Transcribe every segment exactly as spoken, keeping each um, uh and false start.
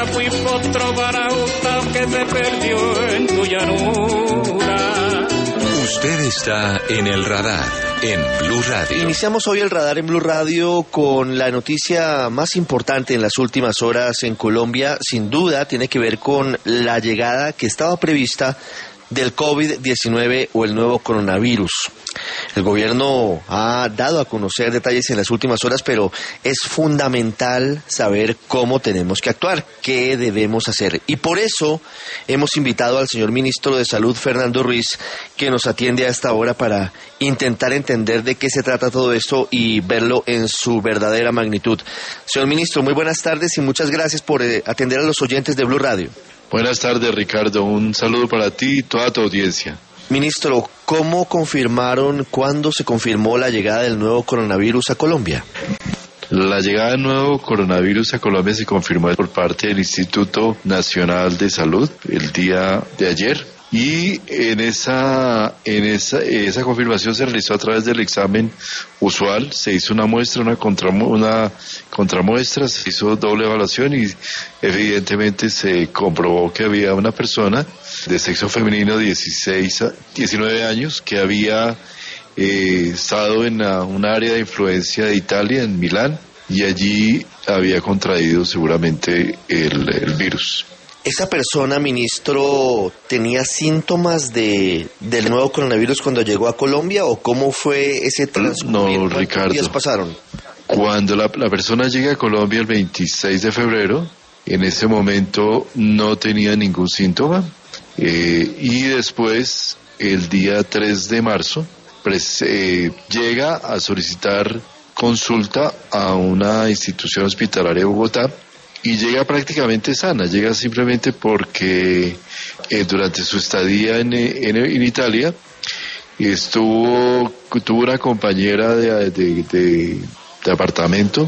mañana fui potro baraúta que se perdió en tu llanura. Usted está en el radar, en Blue Radio. Iniciamos hoy el radar en Blue Radio con la noticia más importante en las últimas horas en Colombia. Sin duda tiene que ver con la llegada que estaba prevista del COVID diecinueve o el nuevo coronavirus. El gobierno ha dado a conocer detalles en las últimas horas, pero es fundamental saber cómo tenemos que actuar, qué debemos hacer. Y por eso hemos invitado al señor ministro de Salud, Fernando Ruiz, que nos atiende a esta hora para intentar entender de qué se trata todo esto y verlo en su verdadera magnitud. Señor ministro, muy buenas tardes y muchas gracias por eh, atender a los oyentes de Blue Radio. Buenas tardes, Ricardo. Un saludo para ti y toda tu audiencia. Ministro, ¿cómo confirmaron, cuándo se confirmó la llegada del nuevo coronavirus a Colombia? La llegada del nuevo coronavirus a Colombia se confirmó por parte del Instituto Nacional de Salud el día de ayer. Y en esa en esa esa confirmación se realizó a través del examen usual, se hizo una muestra, una contra una contramuestra, se hizo doble evaluación y evidentemente se comprobó que había una persona de sexo femenino de dieciséis a diecinueve años que había eh, estado en una, un área de influencia de Italia, en Milán, y allí había contraído seguramente el, el virus. ¿Esa persona, ministro, tenía síntomas de del nuevo coronavirus cuando llegó a Colombia o cómo fue ese transcurso? No, Ricardo. ¿Cuántos días pasaron? Cuando la, la persona llega a Colombia el veintiséis de febrero, en ese momento no tenía ningún síntoma eh, y después, el día tres de marzo, pres, eh, llega a solicitar consulta a una institución hospitalaria de Bogotá. Y llega prácticamente sana, llega simplemente porque eh, durante su estadía en, en, en Italia estuvo tuvo una compañera de, de, de, de apartamento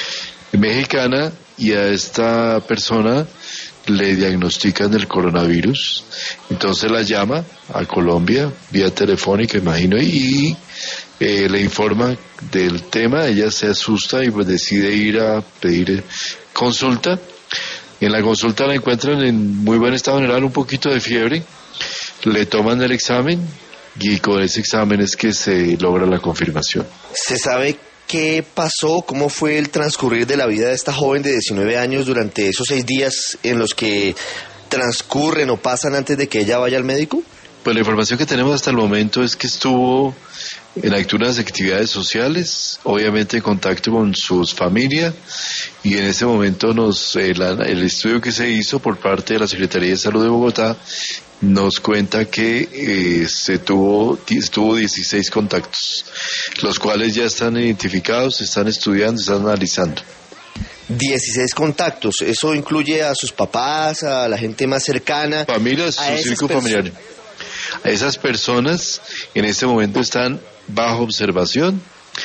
mexicana y a esta persona le diagnostican el coronavirus. Entonces la llama a Colombia vía telefónica, imagino, y eh, le informa del tema. Ella se asusta y pues decide ir a pedir consulta. En la consulta la encuentran en muy buen estado general, un poquito de fiebre, le toman el examen y con ese examen es que se logra la confirmación. ¿Se sabe qué pasó, cómo fue el transcurrir de la vida de esta joven de diecinueve años durante esos seis días en los que transcurren o pasan antes de que ella vaya al médico? Pues la información que tenemos hasta el momento es que estuvo en algunas actividades sociales, obviamente en contacto con sus familias, y en ese momento nos el, el estudio que se hizo por parte de la Secretaría de Salud de Bogotá nos cuenta que eh, se tuvo, tuvo dieciséis contactos, los cuales ya están identificados, se están estudiando, se están analizando. dieciséis contactos, ¿eso incluye a sus papás, a la gente más cercana? Familias, su círculo familiar. Esas personas en este momento están bajo observación.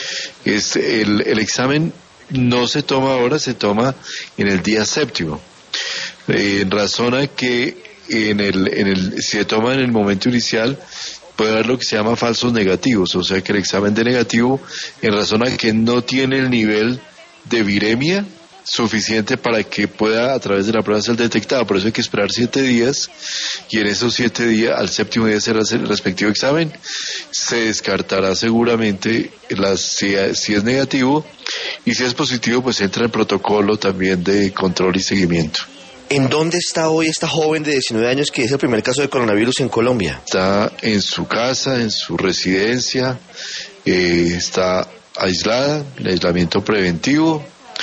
Es el, el examen no se toma ahora, se toma en el día séptimo. Eh, en razón a que en el, en el, si se toma en el momento inicial, puede haber lo que se llama falsos negativos, o sea que el examen de negativo, en razón a que no tiene el nivel de viremia suficiente para que pueda a través de la prueba ser detectado. Por eso hay que esperar siete días y en esos siete días, al séptimo día será el respectivo examen, se descartará seguramente las, si, si es negativo, y si es positivo pues entra el protocolo también de control y seguimiento. ¿En dónde está hoy esta joven de diecinueve años que es el primer caso de coronavirus en Colombia? Está en su casa, en su residencia, eh, está aislada, en aislamiento preventivo,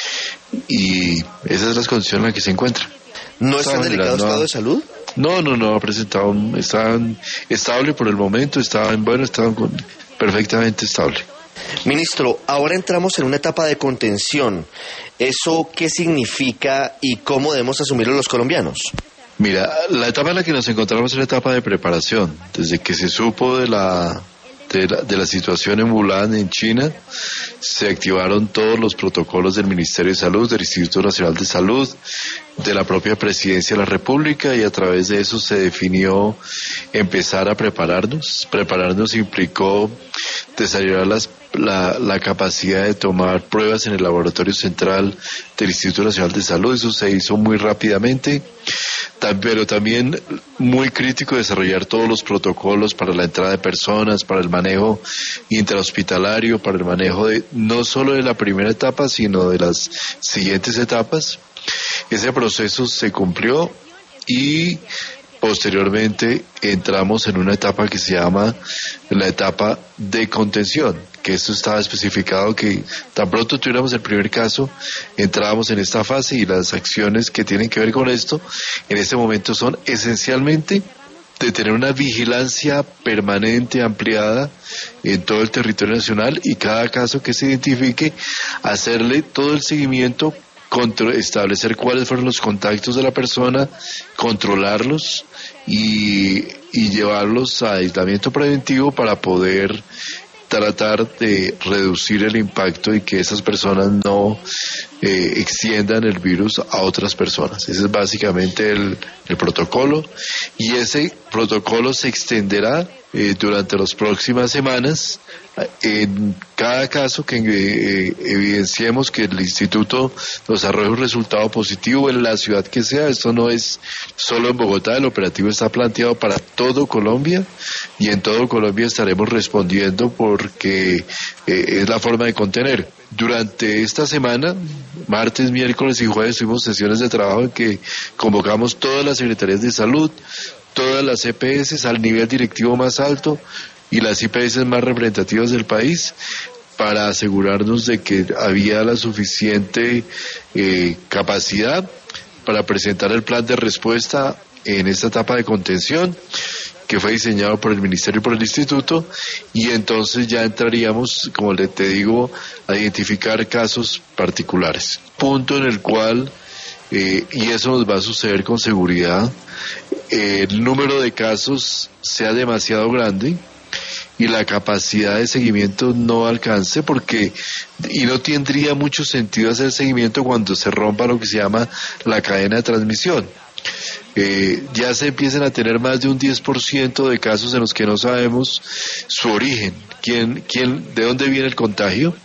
y esas son las condiciones en las que se encuentra. ¿No está en delicado estado de salud? No, no, no, ha presentado, está estable por el momento, está en bueno, está perfectamente estable. Ministro, ahora entramos en una etapa de contención. ¿Eso qué significa y cómo debemos asumirlo los colombianos? Mira, la etapa en la que nos encontramos es la etapa de preparación. Desde que se supo de la de la, de la situación en Wuhan, en China, se activaron todos los protocolos del Ministerio de Salud, del Instituto Nacional de Salud, de la propia Presidencia de la República, y a través de eso se definió empezar a prepararnos. Prepararnos implicó desarrollar las la, la capacidad de tomar pruebas en el laboratorio central del Instituto Nacional de Salud. Eso se hizo muy rápidamente, pero también muy crítico desarrollar todos los protocolos para la entrada de personas, para el manejo intrahospitalario, para el manejo de no solo de la primera etapa, sino de las siguientes etapas. Ese proceso se cumplió y posteriormente entramos en una etapa que se llama la etapa de contención, que esto estaba especificado que tan pronto tuviéramos el primer caso, entrábamos en esta fase, y las acciones que tienen que ver con esto en este momento son esencialmente de tener una vigilancia permanente, ampliada en todo el territorio nacional, y cada caso que se identifique, hacerle todo el seguimiento, Contro- establecer cuáles fueron los contactos de la persona, controlarlos y, y llevarlos a aislamiento preventivo para poder tratar de reducir el impacto y que esas personas no eh, extiendan el virus a otras personas. Ese es básicamente el, el protocolo, y ese protocolo se extenderá eh, durante las próximas semanas. En cada caso que eh, evidenciemos que el instituto nos arroje un resultado positivo en la ciudad que sea, esto no es solo en Bogotá, el operativo está planteado para todo Colombia, y en todo Colombia estaremos respondiendo porque eh, es la forma de contener. Durante esta semana, martes, miércoles y jueves, tuvimos sesiones de trabajo en que convocamos todas las secretarías de salud, todas las E P S al nivel directivo más alto y las I P S más representativas del país, para asegurarnos de que había la suficiente eh, capacidad para presentar el plan de respuesta en esta etapa de contención, que fue diseñado por el Ministerio y por el Instituto, y entonces ya entraríamos, como le te digo, a identificar casos particulares. Punto en el cual, eh, y eso nos va a suceder con seguridad, eh, el número de casos sea demasiado grande y la capacidad de seguimiento no alcance, porque y no tendría mucho sentido hacer seguimiento cuando se rompa lo que se llama la cadena de transmisión. Eh, ya se empiezan a tener más de un diez por ciento de casos en los que no sabemos su origen, quién, quién, de dónde viene el contagio,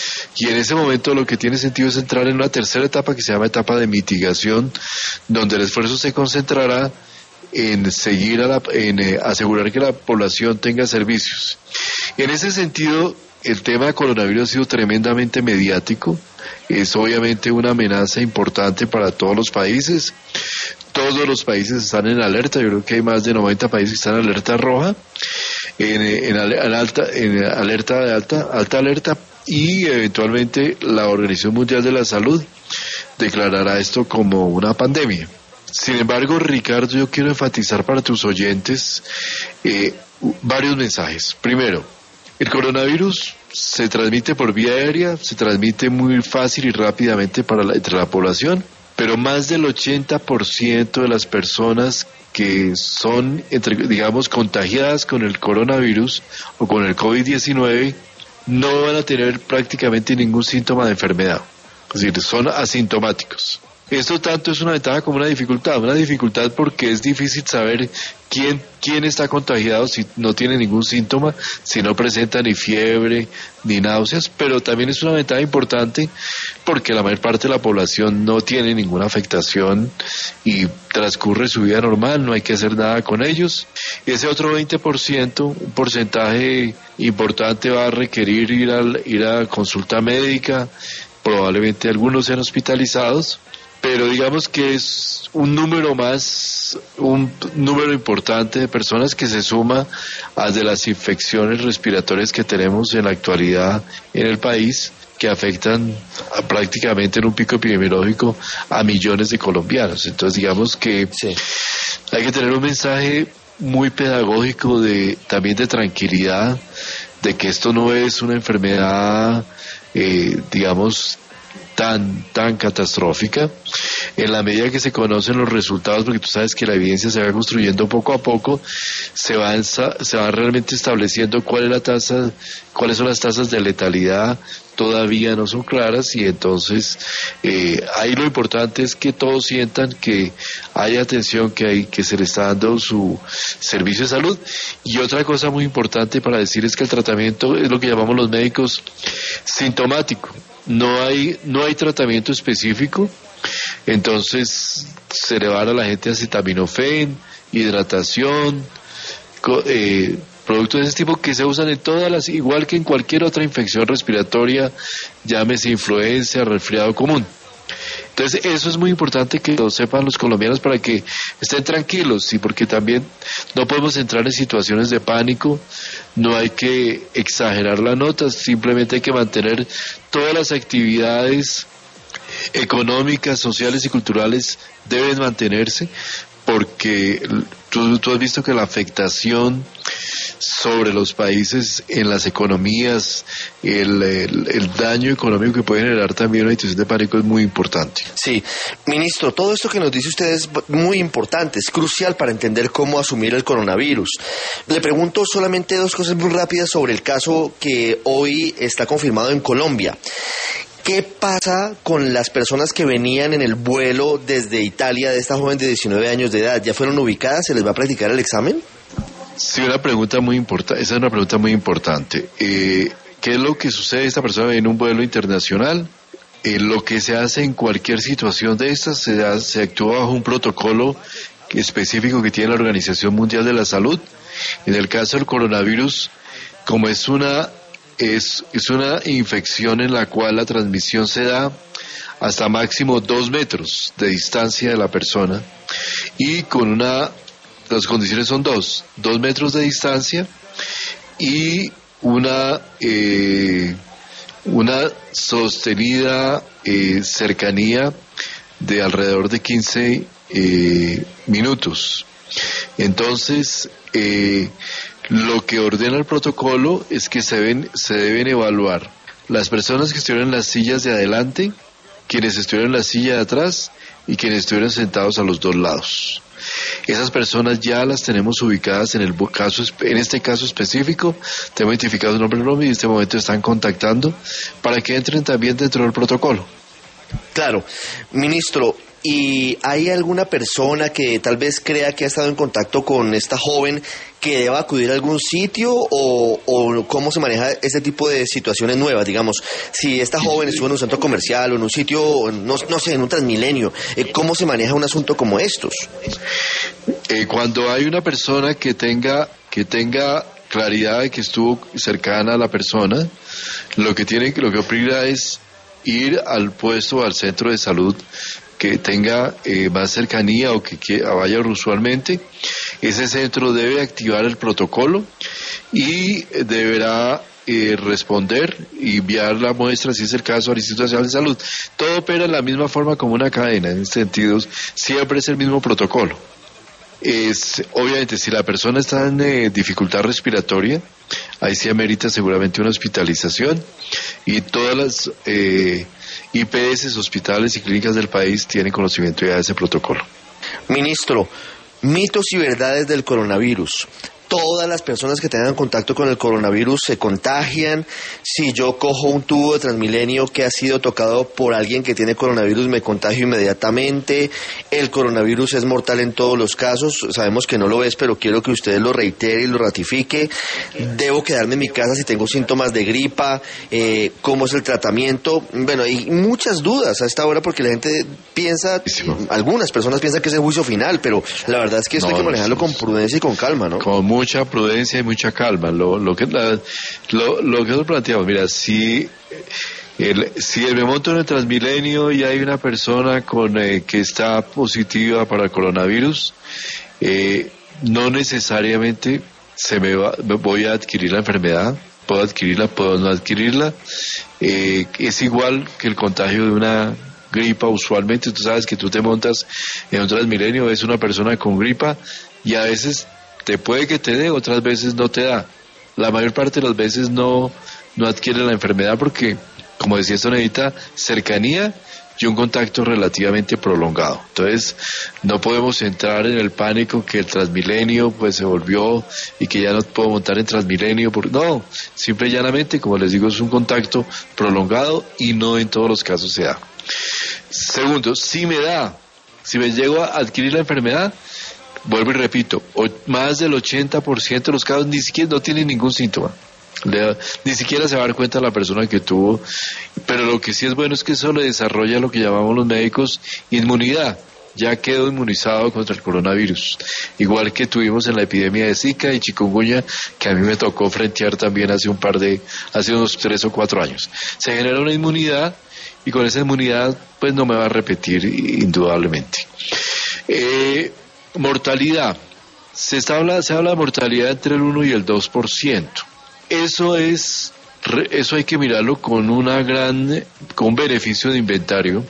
y en ese momento lo que tiene sentido es entrar en una tercera etapa que se llama etapa de mitigación, donde el esfuerzo se concentrará en seguir a la, en eh, asegurar que la población tenga servicios. En ese sentido, el tema de coronavirus ha sido tremendamente mediático, es obviamente una amenaza importante para todos los países. Todos los países están en alerta, yo creo que hay más de noventa países que están en alerta roja, en, en, en, alta, en alerta de alta, alta alerta, y eventualmente la Organización Mundial de la Salud declarará esto como una pandemia. Sin embargo, Ricardo, yo quiero enfatizar para tus oyentes eh, varios mensajes. Primero, el coronavirus se transmite por vía aérea, se transmite muy fácil y rápidamente para la, entre la población, pero más del ochenta por ciento de las personas que son, entre, digamos, contagiadas con el coronavirus o con el COVID diecinueve no van a tener prácticamente ningún síntoma de enfermedad, es decir, son asintomáticos. Esto tanto es una ventaja como una dificultad, una dificultad porque es difícil saber quién, quién está contagiado si no tiene ningún síntoma, si no presenta ni fiebre, ni náuseas, pero también es una ventaja importante porque la mayor parte de la población no tiene ninguna afectación y transcurre su vida normal, no hay que hacer nada con ellos. Ese otro veinte por ciento, un porcentaje importante, va a requerir ir a, ir a consulta médica, probablemente algunos sean hospitalizados, pero digamos que es un número más, un número importante de personas que se suma a de las infecciones respiratorias que tenemos en la actualidad en el país, que afectan a, prácticamente en un pico epidemiológico a millones de colombianos. Entonces digamos que sí, hay que tener un mensaje muy pedagógico de también de tranquilidad, de que esto no es una enfermedad, eh, digamos, tan, tan catastrófica. En la medida que se conocen los resultados, porque tú sabes que la evidencia se va construyendo poco a poco, se va, se va realmente estableciendo cuál es la tasa, cuáles son las tasas de letalidad, todavía no son claras, y entonces eh, ahí lo importante es que todos sientan que hay atención, que hay, que se le está dando su servicio de salud. Y otra cosa muy importante para decir es que el tratamiento es lo que llamamos los médicos sintomático. No hay, no hay tratamiento específico, entonces se le va a la gente acetaminofén, hidratación, eh, productos de ese tipo que se usan en todas las, igual que en cualquier otra infección respiratoria, llámese influenza, resfriado común. Entonces eso es muy importante que lo sepan los colombianos para que estén tranquilos, sí, porque también no podemos entrar en situaciones de pánico, no hay que exagerar la nota, simplemente hay que mantener todas las actividades económicas, sociales y culturales deben mantenerse, porque tú, tú has visto que la afectación sobre los países en las economías, el, el, el daño económico que puede generar también una situación de pánico es muy importante. Sí, ministro, todo esto que nos dice usted es muy importante, es crucial para entender cómo asumir el coronavirus. Le pregunto solamente dos cosas muy rápidas sobre el caso que hoy está confirmado en Colombia. ¿Qué pasa con las personas que venían en el vuelo desde Italia de esta joven de diecinueve años de edad? ¿Ya fueron ubicadas? ¿Se les va a practicar el examen? Sí, una pregunta muy importante. Esa es una pregunta muy importante. Eh, ¿Qué es lo que sucede? Esta persona viene en un vuelo internacional. Eh, lo que se hace en cualquier situación de estas, se, da, se actúa bajo un protocolo específico que tiene la Organización Mundial de la Salud. En el caso del coronavirus, como es una es, es una infección en la cual la transmisión se da hasta máximo dos metros de distancia de la persona, y con una, las condiciones son dos, dos metros de distancia y una eh, una sostenida eh, cercanía de alrededor de quince eh, minutos. Entonces, eh, lo que ordena el protocolo es que se, ven, se deben evaluar las personas que estuvieron en las sillas de adelante, quienes estuvieron en la silla de atrás y quienes estuvieron sentados a los dos lados. Esas personas ya las tenemos ubicadas en el caso, en este caso específico, tenemos identificado su nombre y nombre y en este momento están contactando para que entren también dentro del protocolo. Claro, ministro, ¿y hay alguna persona que tal vez crea que ha estado en contacto con esta joven que deba acudir a algún sitio, o, o cómo se maneja este tipo de situaciones nuevas? Digamos, si esta joven estuvo en un centro comercial o en un sitio, no, no sé, en un Transmilenio, ¿cómo se maneja un asunto como estos? Eh, cuando hay una persona que tenga, que tenga claridad de que estuvo cercana a la persona, lo que tiene, lo que obliga es ir al puesto, al centro de salud que tenga eh, más cercanía o que, que vaya usualmente. Ese centro debe activar el protocolo y deberá eh, responder y enviar la muestra, si es el caso, al Instituto Nacional de Salud. Todo opera de la misma forma como una cadena, en este sentido siempre es el mismo protocolo. Es, obviamente, si la persona está en eh, dificultad respiratoria, ahí sí amerita seguramente una hospitalización, y todas las eh, I P S, hospitales y clínicas del país tienen conocimiento ya de ese protocolo. Ministro, mitos y verdades del coronavirus. Todas las personas que tengan contacto con el coronavirus se contagian. Si yo cojo un tubo de Transmilenio que ha sido tocado por alguien que tiene coronavirus, me contagio inmediatamente. El coronavirus es mortal en todos los casos. Sabemos que no lo es, pero quiero que usted lo reitere y lo ratifique. Debo quedarme en mi casa si tengo síntomas de gripa. Eh, ¿Cómo es el tratamiento? Bueno, hay muchas dudas a esta hora porque la gente piensa, algunas personas piensan que es el juicio final, pero la verdad es que esto no, hay que manejarlo con prudencia y con calma, ¿no? Con mucha prudencia y mucha calma. Lo, lo que la, lo, lo que nosotros planteamos, mira, si el, si me monto en el Transmilenio y hay una persona con eh, que está positiva para el coronavirus, eh, no necesariamente se me va, voy a adquirir la enfermedad. Puedo adquirirla, puedo no adquirirla. Eh, es igual que el contagio de una gripa. Usualmente tú sabes que tú te montas en un Transmilenio, ves una persona con gripa y a veces te puede que te dé, otras veces no te da. La mayor parte de las veces no, no adquiere la enfermedad porque como decía, esto necesita cercanía y un contacto relativamente prolongado. Entonces, no podemos entrar en el pánico que el Transmilenio pues se volvió y que ya no puedo montar en Transmilenio. Por... No, simple y llanamente, como les digo, es un contacto prolongado y no en todos los casos se da. Segundo, si me da, si me llego a adquirir la enfermedad, vuelvo y repito, más del ochenta por ciento de los casos ni siquiera no tienen ningún síntoma. Le, ni siquiera se va a dar cuenta la persona que tuvo, pero lo que sí es bueno es que eso le desarrolla lo que llamamos los médicos inmunidad. Ya quedó inmunizado contra el coronavirus, igual que tuvimos en la epidemia de Zika y chikungunya, que a mí me tocó frentear también hace un par de, hace unos tres o cuatro años. Se genera una inmunidad y con esa inmunidad pues no me va a repetir indudablemente. Eh, mortalidad, se, está, habla, se habla de mortalidad entre el uno y el dos por ciento. Eso es, eso hay que mirarlo con una gran, con un beneficio de inventario,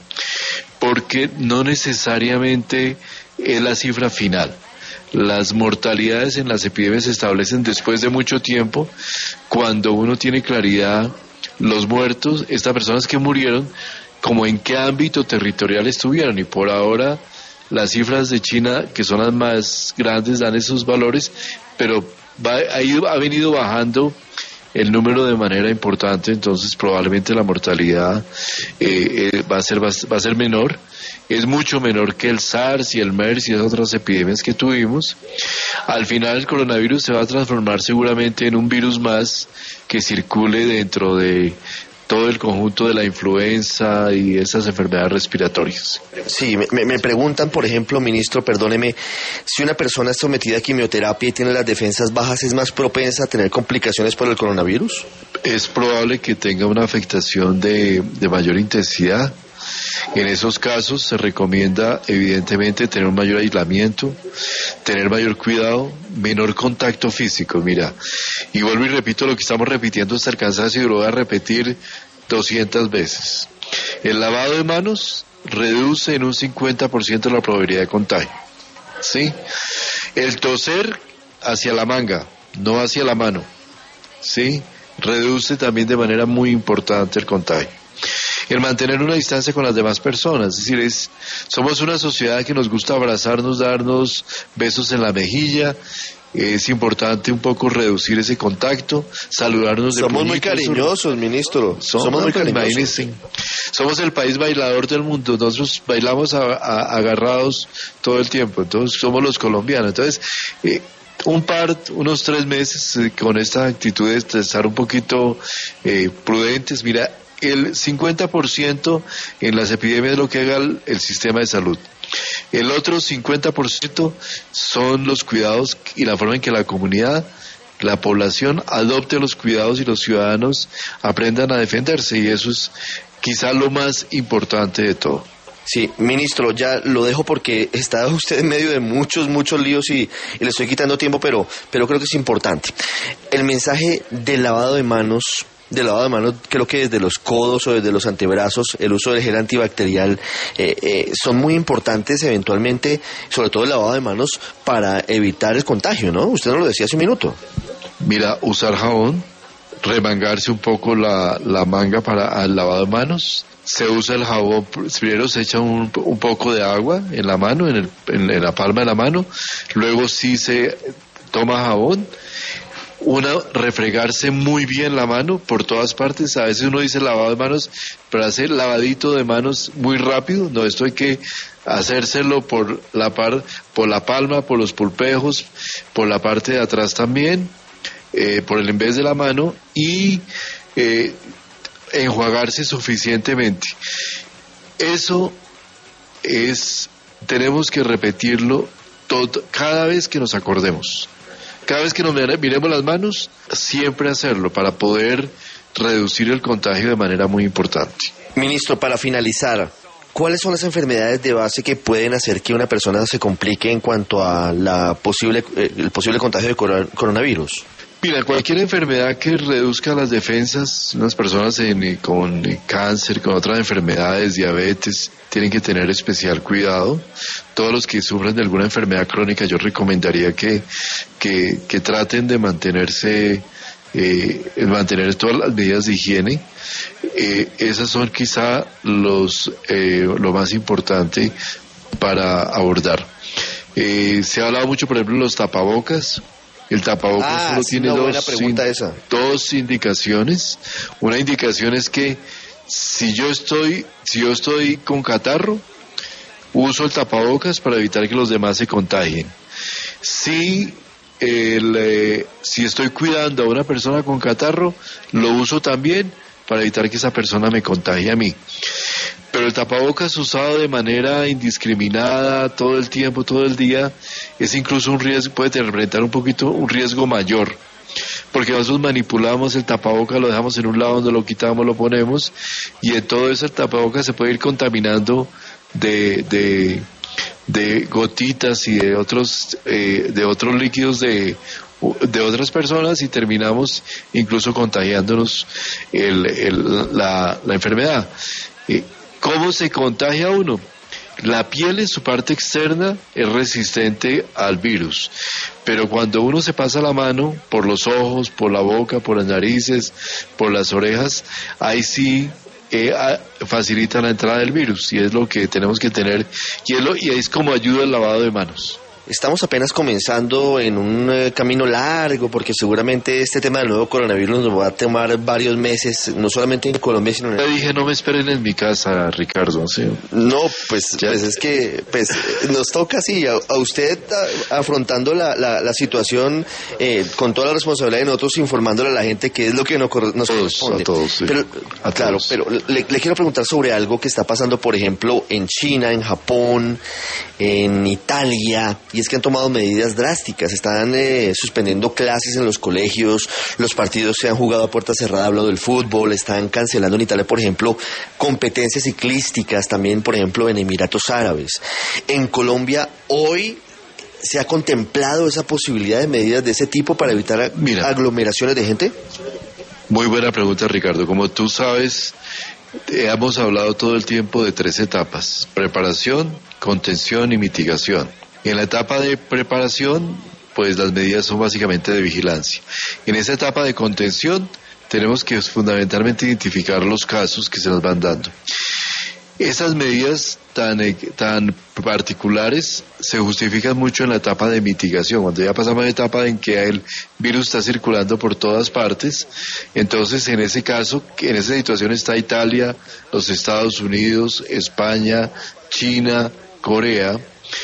porque no necesariamente es la cifra final. Las mortalidades en las epidemias se establecen después de mucho tiempo, cuando uno tiene claridad los muertos, estas personas que murieron, como en qué ámbito territorial estuvieron, y por ahora las cifras de China, que son las más grandes, dan esos valores, pero va, ha, ido, ha venido bajando el número de manera importante, entonces probablemente la mortalidad eh, eh, va a ser va, va a ser menor, es mucho menor que el SARS y el MERS y esas otras epidemias que tuvimos. Al final el coronavirus se va a transformar seguramente en un virus más que circule dentro de todo el conjunto de la influenza y esas enfermedades respiratorias. Sí, me, me preguntan, por ejemplo, ministro, perdóneme, si una persona es sometida a quimioterapia y tiene las defensas bajas, ¿es más propensa a tener complicaciones por el coronavirus? Es probable que tenga una afectación de, de mayor intensidad. En esos casos se recomienda evidentemente tener un mayor aislamiento, tener mayor cuidado, menor contacto físico. Mira, y vuelvo y repito lo que estamos repitiendo hasta el cansancio y lo voy a repetir doscientas veces. El lavado de manos reduce en un cincuenta por ciento la probabilidad de contagio, ¿sí? El toser hacia la manga, no hacia la mano, ¿sí? Reduce también de manera muy importante el contagio. El mantener una distancia con las demás personas, es decir, es, somos una sociedad que nos gusta abrazarnos, darnos besos en la mejilla, es importante un poco reducir ese contacto, saludarnos de Somos muy cariñosos, ministro, somos, somos muy cariñosos. Imagínense, somos el país bailador del mundo, nosotros bailamos a, a, agarrados todo el tiempo, entonces somos los colombianos, entonces... Eh, un par, unos tres meses eh, con esta actitud de estar un poquito eh, prudentes. Mira, el cincuenta por ciento en las epidemias es lo que haga el, el sistema de salud. El otro cincuenta por ciento son los cuidados y la forma en que la comunidad, la población adopte los cuidados y los ciudadanos aprendan a defenderse, y eso es quizá lo más importante de todo. Sí, ministro, ya lo dejo porque está usted en medio de muchos, muchos líos y, y le estoy quitando tiempo, pero, pero creo que es importante. El mensaje del lavado de manos, del lavado de manos, creo que desde los codos o desde los antebrazos, el uso del gel antibacterial, eh, eh, son muy importantes eventualmente, sobre todo el lavado de manos, para evitar el contagio, ¿no? Usted nos lo decía hace un minuto. Mira, usar jabón, remangarse un poco la, la manga para el lavado de manos. Se usa el jabón, primero se echa un, un poco de agua en la mano, en, el, en, en la palma de la mano, luego sí se toma jabón, una, refregarse muy bien la mano por todas partes. A veces uno dice lavado de manos, pero hacer lavadito de manos muy rápido, no, esto hay que hacérselo por la, par, por la palma, por los pulpejos, por la parte de atrás también, eh, por el en vez de la mano, y... Eh, enjuagarse suficientemente. Eso es, tenemos que repetirlo todo, cada vez que nos acordemos, cada vez que nos miremos las manos, siempre hacerlo para poder reducir el contagio de manera muy importante. Ministro, para finalizar, ¿cuáles son las enfermedades de base que pueden hacer que una persona se complique en cuanto a la posible, eh, el posible contagio de coronavirus? Mira, cualquier enfermedad que reduzca las defensas, unas personas en, con cáncer, con otras enfermedades, diabetes, tienen que tener especial cuidado. Todos los que sufren de alguna enfermedad crónica, yo recomendaría que, que, que traten de mantenerse eh, el mantener todas las medidas de higiene. Eh, esas son quizá los eh, lo más importante para abordar. Eh, se ha hablado mucho, por ejemplo, de los tapabocas. El tapabocas ah, solo sí, tiene una dos, buena pregunta in, esa. dos indicaciones. Una indicación es que si yo estoy, si yo estoy con catarro, uso el tapabocas para evitar que los demás se contagien. Si el, eh, si estoy cuidando a una persona con catarro, lo uso también para evitar que esa persona me contagie a mí. Pero el tapabocas usado de manera indiscriminada todo el tiempo, todo el día, es incluso un riesgo, puede representar un poquito un riesgo mayor, porque nosotros manipulamos el tapabocas, lo dejamos en un lado donde lo quitamos, lo ponemos, y en todo eso el tapabocas se puede ir contaminando de de, de gotitas y de otros eh, de otros líquidos de de otras personas, y terminamos incluso contagiándonos el, el, la, la enfermedad. Eh, ¿Cómo se contagia uno? La piel en su parte externa es resistente al virus, pero cuando uno se pasa la mano por los ojos, por la boca, por las narices, por las orejas, ahí sí eh, a, facilita la entrada del virus, y es lo que tenemos que tener, y es, lo, y es como ayuda el lavado de manos. Estamos apenas comenzando en un eh, camino largo, porque seguramente este tema del nuevo coronavirus nos va a tomar varios meses, no solamente en Colombia, sino en... Ya dije, no me esperen en mi casa, Ricardo. ¿Sí? No, pues, pues es que pues nos toca así, a, a usted a, afrontando la, la, la situación eh, con toda la responsabilidad de nosotros, informándole a la gente qué es lo que nos, nos todos, corresponde. A todos, sí. Pero, a claro, todos. pero le, le quiero preguntar sobre algo que está pasando, por ejemplo, en China, en Japón, en Italia, y es que han tomado medidas drásticas, están eh, suspendiendo clases en los colegios, los partidos se han jugado a puerta cerrada, hablo del fútbol, están cancelando en Italia, por ejemplo, competencias ciclísticas, también, por ejemplo, en Emiratos Árabes. En Colombia, hoy, ¿se ha contemplado esa posibilidad de medidas de ese tipo para evitar Mira, aglomeraciones de gente? Muy buena pregunta, Ricardo. Como tú sabes, hemos hablado todo el tiempo de tres etapas: preparación, contención y mitigación. En la etapa de preparación, pues las medidas son básicamente de vigilancia. En esa etapa de contención, tenemos que fundamentalmente identificar los casos que se nos van dando. Esas medidas tan, tan particulares se justifican mucho en la etapa de mitigación. Cuando ya pasamos a la etapa en que el virus está circulando por todas partes, entonces en ese caso, en esa situación está Italia, los Estados Unidos, España, China, Corea.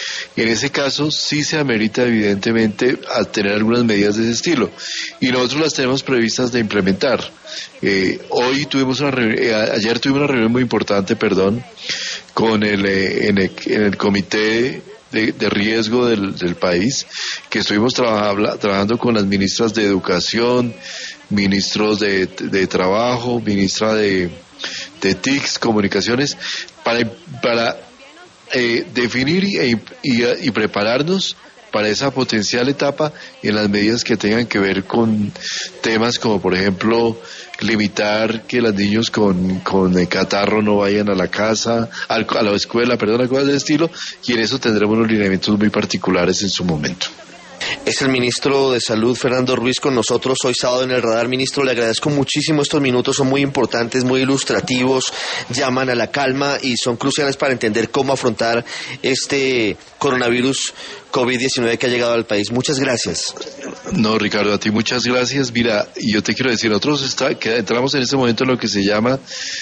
En ese caso sí se amerita evidentemente a tener algunas medidas de ese estilo, y nosotros las tenemos previstas de implementar. Eh, hoy tuvimos una reunión, eh, ayer tuvimos una reunión muy importante, perdón, con el, eh, en, el en el comité de, de riesgo del, del país, que estuvimos traba, trabajando con las ministras de Educación, ministros de, de Trabajo, ministra de, de T I C, Comunicaciones, para para Eh, definir y, y, y prepararnos para esa potencial etapa en las medidas que tengan que ver con temas como, por ejemplo, limitar que los niños con, con catarro no vayan a la casa, a la escuela, perdón, cosas de estilo, y en eso tendremos unos lineamientos muy particulares en su momento. Es el ministro de Salud, Fernando Ruiz, con nosotros hoy sábado en el radar. Ministro, le agradezco muchísimo estos minutos, son muy importantes, muy ilustrativos, llaman a la calma y son cruciales para entender cómo afrontar este coronavirus COVID diecinueve que ha llegado al país. Muchas gracias. No, Ricardo, a ti muchas gracias. Mira, yo te quiero decir, nosotros está, que entramos en este momento en lo que se llama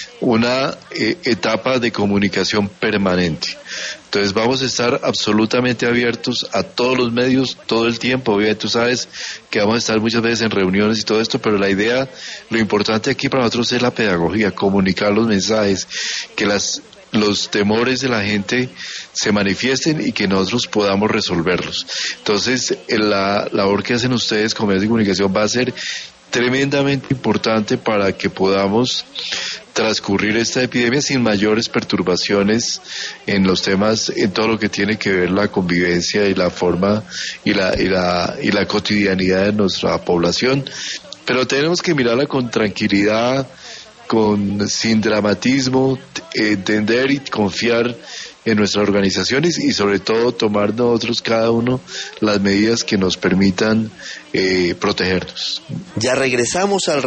una eh, etapa de comunicación permanente. Entonces vamos a estar absolutamente abiertos a todos los medios todo el tiempo. Obviamente tú sabes que vamos a estar muchas veces en reuniones y todo esto, pero la idea, lo importante aquí para nosotros es la pedagogía, comunicar los mensajes, que las los temores de la gente se manifiesten y que nosotros podamos resolverlos. Entonces, la labor que hacen ustedes como medios de comunicación va a ser tremendamente importante para que podamos transcurrir esta epidemia sin mayores perturbaciones en los temas, en todo lo que tiene que ver la convivencia y la forma y la y la y la cotidianidad de nuestra población. Pero tenemos que mirarla con tranquilidad, con sin dramatismo, entender y confiar en nuestras organizaciones y sobre todo tomar nosotros cada uno las medidas que nos permitan eh, protegernos. Ya regresamos al